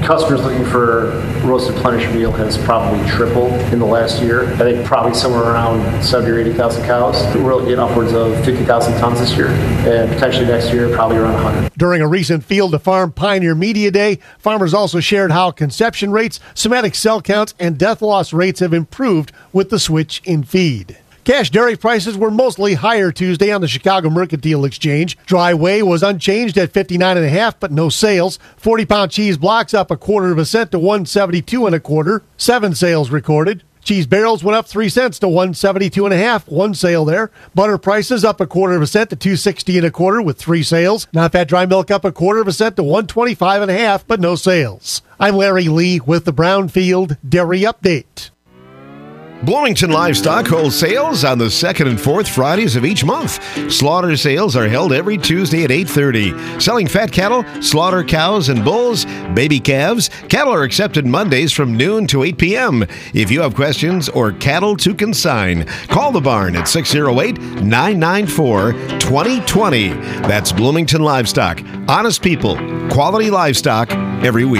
customers looking for roasted Plenish veal has probably tripled in the last year. I think probably somewhere around seventy or eighty thousand cows. We're looking at upwards of fifty thousand tons this year, and potentially next year probably around one hundred. During a recent Field to Farm Pioneer Media Day, farmers also shared how conception rates, somatic cell counts, and death loss rates have improved with the switch in feed. Cash dairy prices were mostly higher Tuesday on the Chicago Mercantile Exchange. Dry whey was unchanged at fifty-nine and a half, but no sales. forty-pound cheese blocks up a quarter of a cent to one seventy-two and a quarter. Seven sales recorded. Cheese barrels went up three cents to one seventy-two and a half. One sale there. Butter prices up a quarter of a cent to two sixty and a quarter with three sales. Non-fat dry milk up a quarter of a cent to one twenty-five and a half, but no sales. I'm Larry Lee with the Brownfield Dairy Update. Bloomington Livestock holds sales on the second and fourth Fridays of each month. Slaughter sales are held every Tuesday at eight thirty. Selling fat cattle, slaughter cows and bulls, baby calves. Cattle are accepted Mondays from noon to eight p.m. If you have questions or cattle to consign, call the barn at six oh eight, nine nine four, two oh two oh. That's Bloomington Livestock. Honest people, quality livestock every week.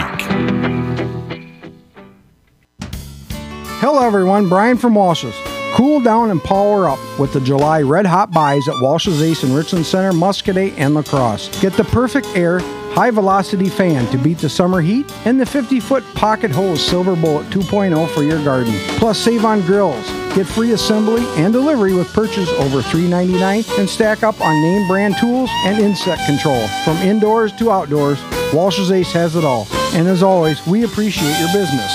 Hello everyone, Brian from Walsh's. Cool down and power up with the July Red Hot Buys at Walsh's Ace in Richland Center, Muscoda, and La Crosse. Get the perfect air, high-velocity fan to beat the summer heat, and the fifty-foot pocket hose Silver Bullet two point oh for your garden. Plus, save on grills. Get free assembly and delivery with purchase over three ninety-nine and stack up on name brand tools and insect control. From indoors to outdoors, Walsh's Ace has it all. And as always, we appreciate your business.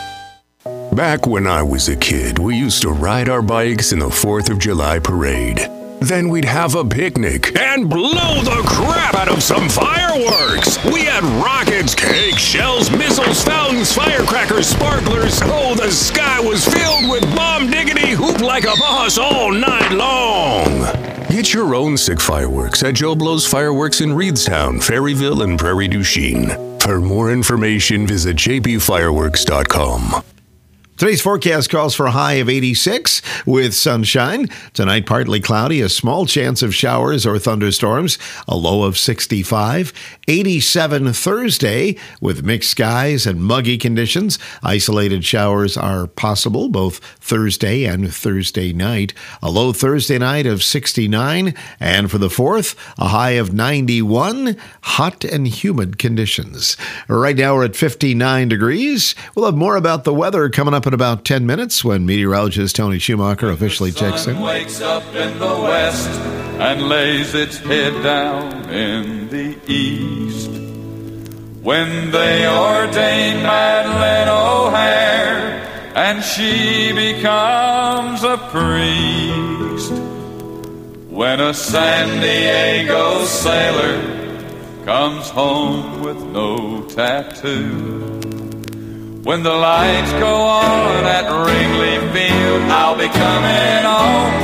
Back when I was a kid, we used to ride our bikes in the fourth of July parade. Then we'd have a picnic and blow the crap out of some fireworks. We had rockets, cakes, shells, missiles, fountains, firecrackers, sparklers. Oh, the sky was filled with bomb diggity hoop like a boss all night long. Get your own sick fireworks at Joe Blow's Fireworks in Reedstown, Ferryville, and Prairie du Chien. For more information, visit j b fireworks dot com. Today's forecast calls for a high of eighty-six with sunshine. Tonight, partly cloudy, a small chance of showers or thunderstorms, a low of sixty-five. eighty-seven Thursday with mixed skies and muggy conditions. Isolated showers are possible both Thursday and Thursday night. A low Thursday night of sixty-nine. And for the fourth, a high of ninety-one. Hot and humid conditions. Right now, we're at fifty-nine degrees. We'll have more about the weather coming up in about ten minutes when meteorologist Tony Schumacher officially checks in. The sun wakes up in the west and lays its head down in the east. When they ordain Madeleine O'Hare and she becomes a priest. When a San Diego sailor comes home with no tattoo. When the lights go on at Wrigley Field, I'll be coming home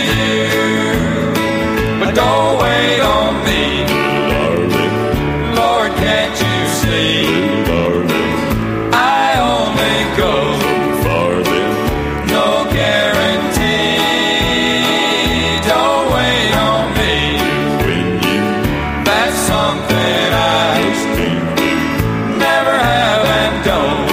to you. But don't wait on me, darling. Lord, can't you see, darling? I only go farthing, no guarantee. Don't wait on me when you. That's something I never have and don't.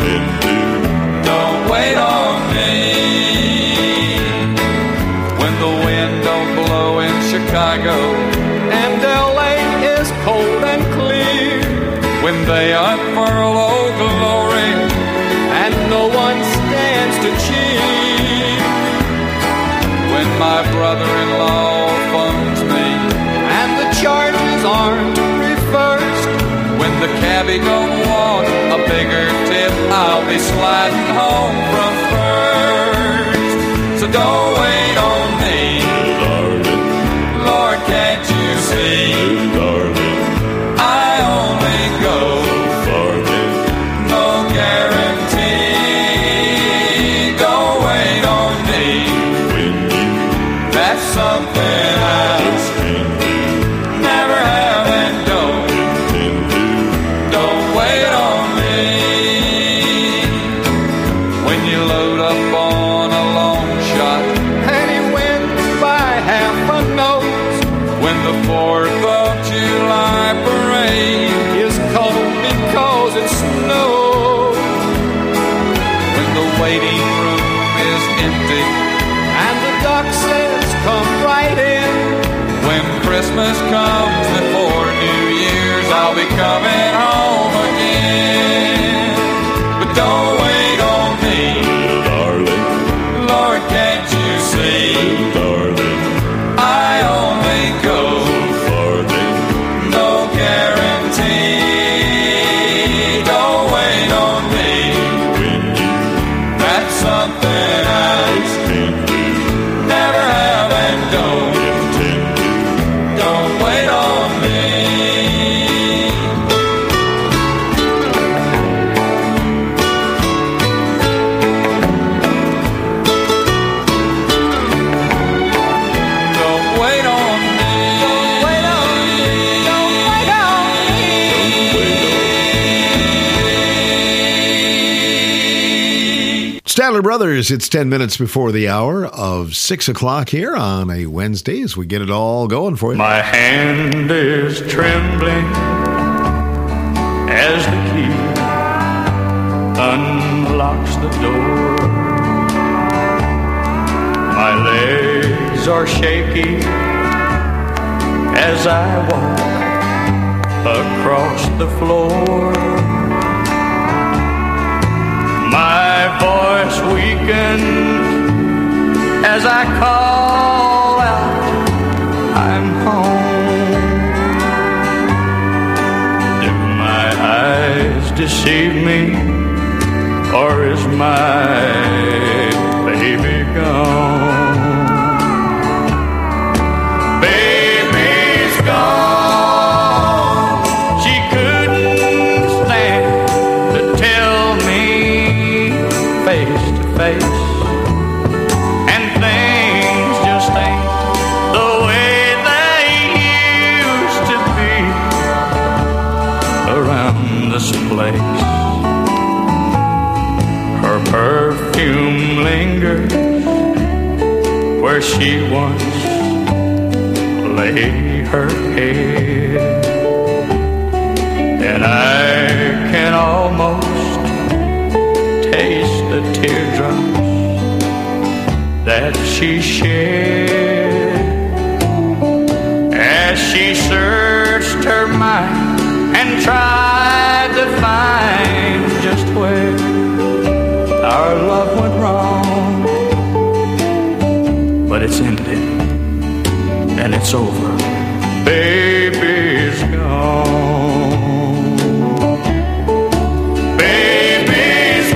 Chicago and L A is cold and clear. When they unfurl Old Glory and no one stands to cheer. When my brother-in-law phones me and the charges aren't reversed. When the cabbie don't want a bigger tip, I'll be sliding home from first. So don't wait on me, Lord, can't you see, darling? I only go farthing, no guarantee. Don't wait on me when you. That's something I never have and don't. Don't wait on me when you load up on a long shot and he wins by half a note. When the fourth of July parade is cold because it snows. Christmas comes before New Year's, I'll be coming home again. But don't wait on me, darling. Lord, can't you see, darling, I only go farther, no guarantee. Don't wait on me when you got something I never have and don't intend to. Don't wait on me. Don't wait on me. Don't wait on me. Don't wait on me. Statler Brothers, it's ten minutes before the hour of six o'clock here on a Wednesday as we get it all going for you. My hand is trembling as the key unlocks the door. My legs are shaky as I walk across the floor. My voice weakens as I call out, I'm home. Do my eyes deceive me, or is my baby gone? Baby's gone. She couldn't stand to tell me face to face, and things just ain't the way they used to be around this place. Her perfume lingers where she once lay her head, and I can almost taste the teardrops that she shed as she searched her mind and tried to find just where our love went wrong. But it's ended and it's over. Baby's gone. Baby's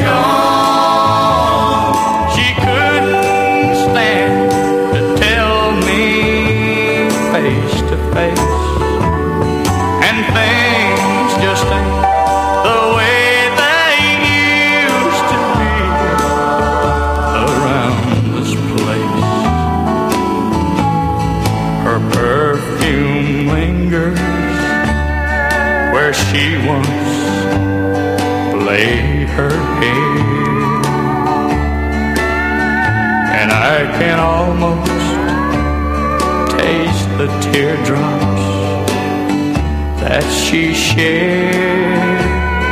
gone. She couldn't stand to tell me face to face, and things just ain't the way they used to be around this place. Her perfume lingers where she once lay her head, and I can almost taste the teardrops that she shed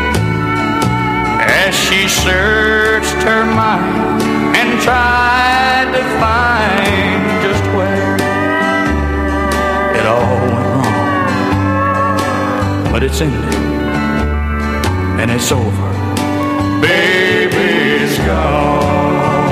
as she searched her mind and tried to find just where it all went wrong. But it's ended and it's over. Baby's gone.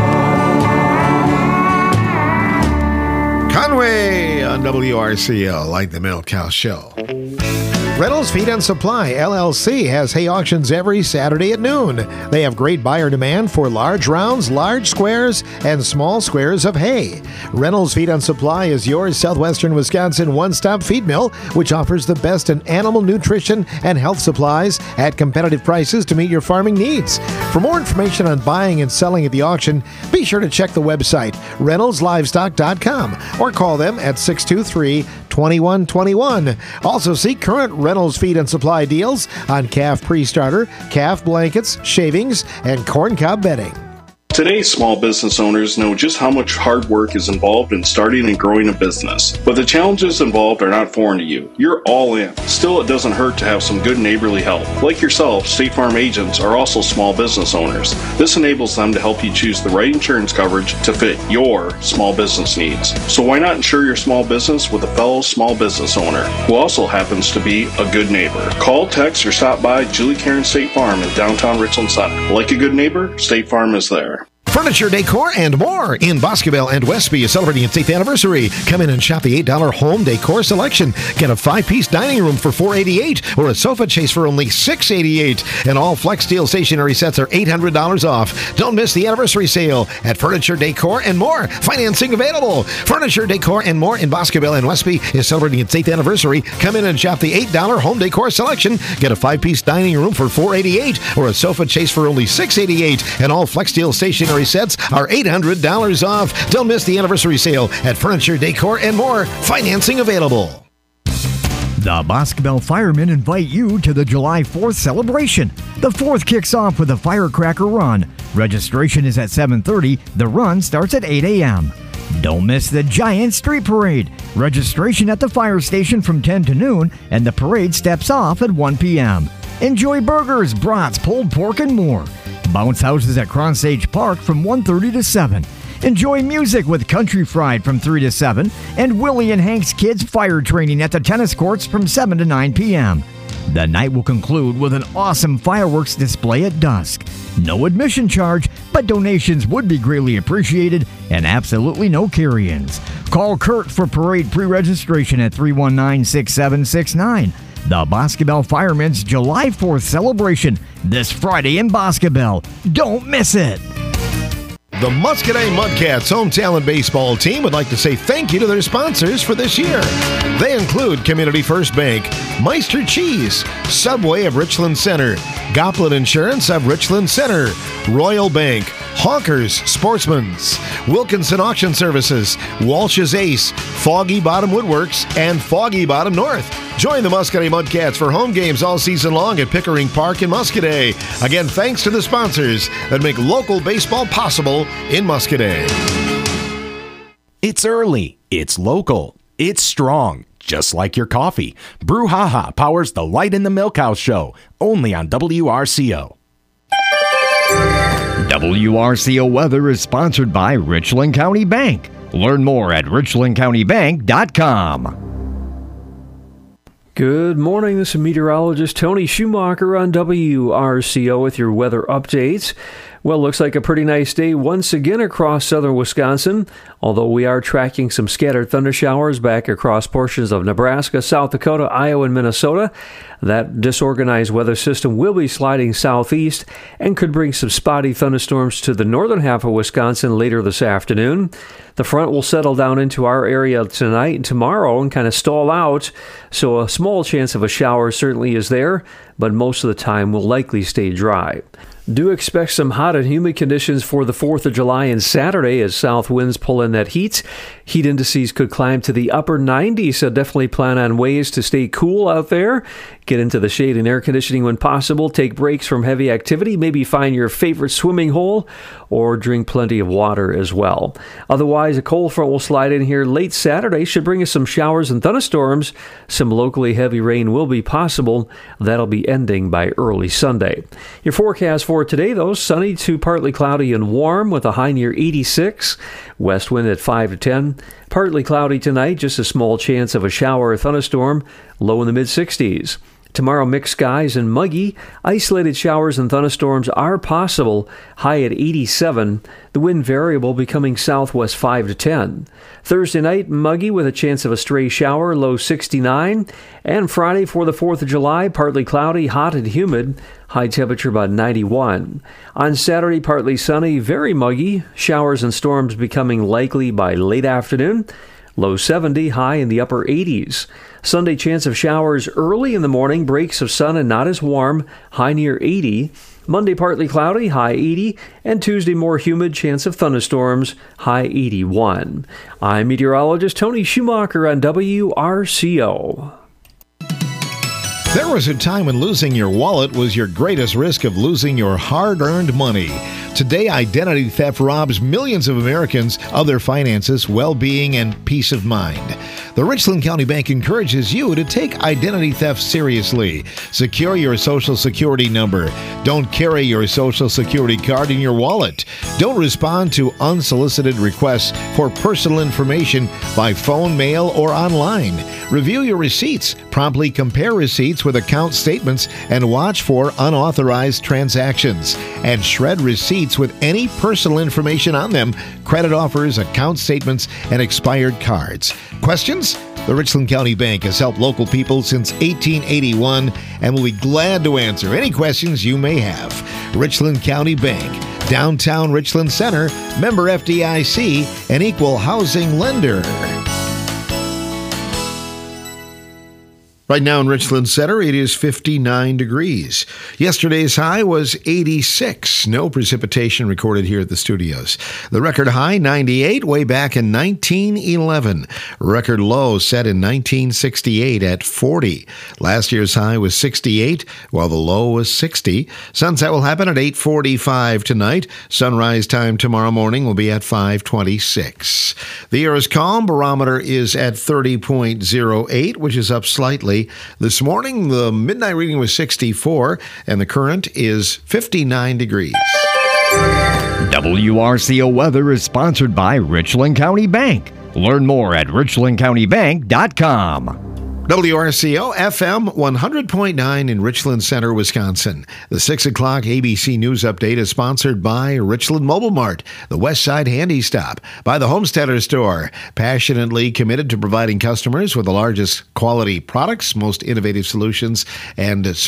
Conway on W R C L, like the Milk Cow Show. Reynolds Feed and Supply, L L C, has hay auctions every Saturday at noon. They have great buyer demand for large rounds, large squares, and small squares of hay. Reynolds Feed and Supply is your southwestern Wisconsin one-stop feed mill, which offers the best in animal nutrition and health supplies at competitive prices to meet your farming needs. For more information on buying and selling at the auction, be sure to check the website, reynolds livestock dot com, or call them at six two three, two one two one. Also see current Reynolds Feed and Supply deals on calf pre-starter, calf blankets, shavings, and corncob bedding. Today's small business owners know just how much hard work is involved in starting and growing a business. But the challenges involved are not foreign to you. You're all in. Still, it doesn't hurt to have some good neighborly help. Like yourself, State Farm agents are also small business owners. This enables them to help you choose the right insurance coverage to fit your small business needs. So why not insure your small business with a fellow small business owner who also happens to be a good neighbor? Call, text, or stop by Julie Karen State Farm in downtown Richland Center. Like a good neighbor, State Farm is there. Furniture, decor, and more in Boscobel and Westby is celebrating its eighth anniversary. Come in and shop the eight dollar home decor selection. Get a five-piece dining room for four hundred eighty-eight dollars or a sofa chase for only six hundred eighty-eight dollars. And all Flex Steel stationery sets are eight hundred dollars off. Don't miss the anniversary sale at Furniture, Decor, and More. Financing available. Furniture, Decor, and More in Boscobel and Westby is celebrating its eighth anniversary. Come in and shop the eight dollar home decor selection. Get a five-piece dining room for four hundred eighty-eight dollars or a sofa chase for only six hundred eighty-eight dollars. And all Flex Steel stationery sets are eight hundred dollars off. Don't miss the anniversary sale at Furniture, Decor, and More. Financing available. The Boscobel Firemen invite you to the July fourth celebration. The fourth kicks off with a firecracker run. Registration is at seven thirty. The run starts at eight a.m. Don't miss the Giant Street Parade. Registration at the fire station from ten to noon, and the parade steps off at one p.m. Enjoy burgers, brats, pulled pork, and more. Bounce houses at Cronsage Park from one thirty to seven. Enjoy music with Country Fried from three to seven, and Willie and Hank's Kids fire training at the tennis courts from seven to nine p.m. The night will conclude with an awesome fireworks display at dusk. No admission charge, but donations would be greatly appreciated, and absolutely no carry-ins. Call Kurt for parade pre-registration at three one nine, six seven six nine. The Boscobel Firemen's July fourth celebration this Friday in Boscobel. Don't miss it! The Muscadet Mudcats home talent baseball team would like to say thank you to their sponsors for this year. They include Community First Bank, Meister Cheese, Subway of Richland Center, Goplet Insurance of Richland Center, Royal Bank, Hawkers Sportsman's, Wilkinson Auction Services, Walsh's Ace, Foggy Bottom Woodworks, and Foggy Bottom North. Join the Muscadet Mudcats for home games all season long at Pickering Park in Muscadet. Again, thanks to the sponsors that make local baseball possible in Muscadet. It's early, it's local, it's strong, just like your coffee. Brouhaha powers the Light in the Milkhouse show, only on W R C O. W R C O weather is sponsored by Richland County Bank. Learn more at richland county bank dot com. Good morning, this is meteorologist Tony Schumacher on W R C O with your weather updates. Well, looks like a pretty nice day once again across southern Wisconsin, although we are tracking some scattered thunder showers back across portions of Nebraska, South Dakota, Iowa, and Minnesota. That disorganized weather system will be sliding southeast and could bring some spotty thunderstorms to the northern half of Wisconsin later this afternoon. The front will settle down into our area tonight and tomorrow and kind of stall out, so a small chance of a shower certainly is there, but most of the time will likely stay dry. Do expect some hot and humid conditions for the fourth of July and Saturday as south winds pull in that heat. Heat indices could climb to the upper nineties, so definitely plan on ways to stay cool out there. Get into the shade and air conditioning when possible. Take breaks from heavy activity. Maybe find your favorite swimming hole or drink plenty of water as well. Otherwise, a cold front will slide in here late Saturday. Should bring us some showers and thunderstorms. Some locally heavy rain will be possible. That'll be ending by early Sunday. Your forecast for today, though, sunny to partly cloudy and warm with a high near eighty-six. West wind at five to ten. Partly cloudy tonight, just a small chance of a shower or thunderstorm. Low in the mid-sixties. Tomorrow, mixed skies and muggy. Isolated showers and thunderstorms are possible. High at eighty-seven. The wind variable becoming southwest five to ten. Thursday night, muggy with a chance of a stray shower. Low sixty-nine. And Friday for the fourth of July, partly cloudy, hot and humid. High temperature about ninety-one. On Saturday, partly sunny, very muggy. Showers and storms becoming likely by late afternoon. Low seventy, high in the upper eighties. Sunday, chance of showers early in the morning, breaks of sun and not as warm, high near eighty. Monday, partly cloudy, high eighty. And Tuesday, more humid, chance of thunderstorms, high eighty-one. I'm meteorologist Tony Schumacher on W R C O. There was a time when losing your wallet was your greatest risk of losing your hard-earned money. Today, identity theft robs millions of Americans of their finances, well-being, and peace of mind. The Richland County Bank encourages you to take identity theft seriously. Secure your Social Security number. Don't carry your Social Security card in your wallet. Don't respond to unsolicited requests for personal information by phone, mail, or online. Review your receipts. Promptly compare receipts with account statements and watch for unauthorized transactions. And shred receipts with any personal information on them, credit offers, account statements, and expired cards. Questions? The Richland County Bank has helped local people since eighteen eighty-one and will be glad to answer any questions you may have. Richland County Bank, downtown Richland Center, member F D I C, an equal housing lender. Right now in Richland Center, it is fifty-nine degrees. Yesterday's high was eighty-six. No precipitation recorded here at the studios. The record high, ninety-eight, way back in nineteen eleven. Record low set in nineteen sixty-eight at forty. Last year's high was sixty-eight, while the low was sixty. Sunset will happen at eight forty-five tonight. Sunrise time tomorrow morning will be at five twenty-six. The air is calm. Barometer is at thirty point oh eight, which is up slightly. This morning, the midnight reading was sixty-four, and the current is fifty-nine degrees. W R C O weather is sponsored by Richland County Bank. Learn more at richland county bank dot com. W R C O F M one hundred point nine in Richland Center, Wisconsin. The six o'clock A B C News Update is sponsored by Richland Mobile Mart, the West Side Handy Stop, by the Homesteader Store, passionately committed to providing customers with the largest quality products, most innovative solutions, and